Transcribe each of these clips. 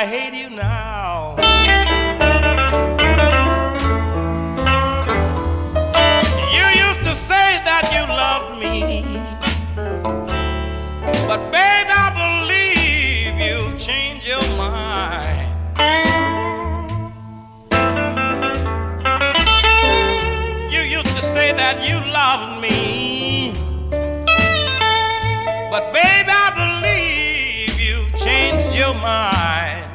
I hate you now. You used to say that you loved me, but babe, I believe you've changed your mind. You used to say that you loved me, but babe, I believe you've changed your mind.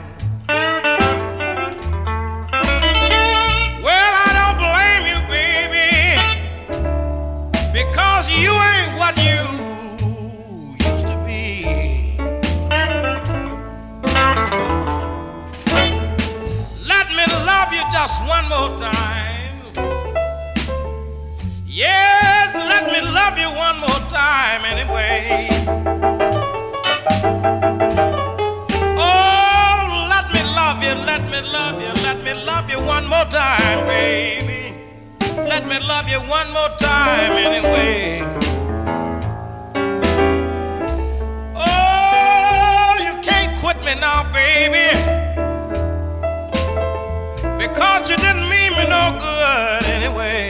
Well, I don't blame you, baby, because you ain't what you used to be. Let me love you just one more time. Yes, let me love you one more time anyway. Oh, let me love you, let me love you, let me love you one more time, baby. Let me love you one more time anyway. Oh, you can't quit me now, baby, because you didn't mean me no good anyway.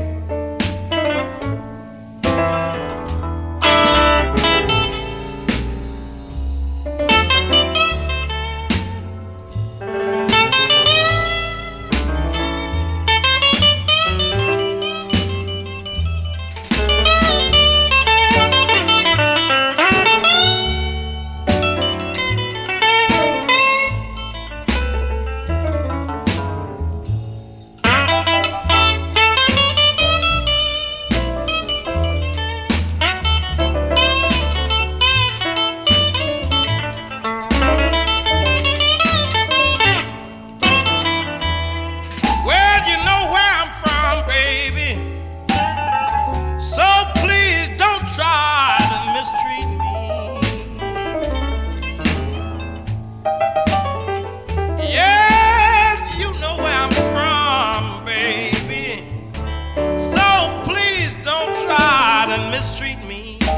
Mistreat me.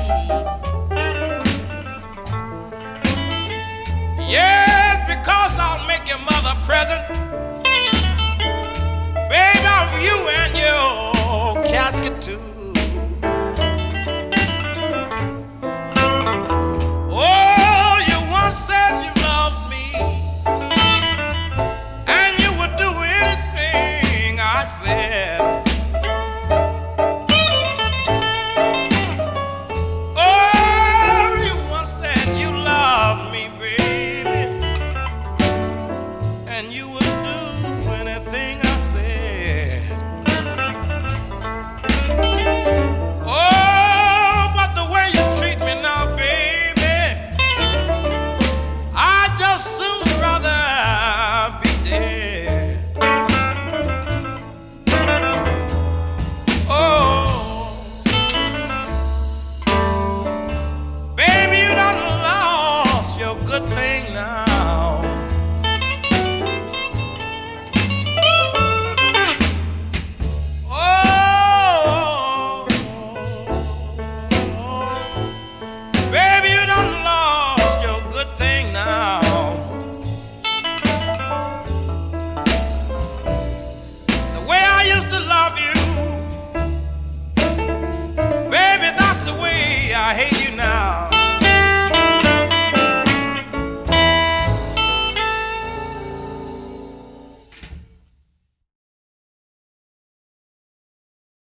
Yes, because I'll make your mother present, baby, of you and your casket too.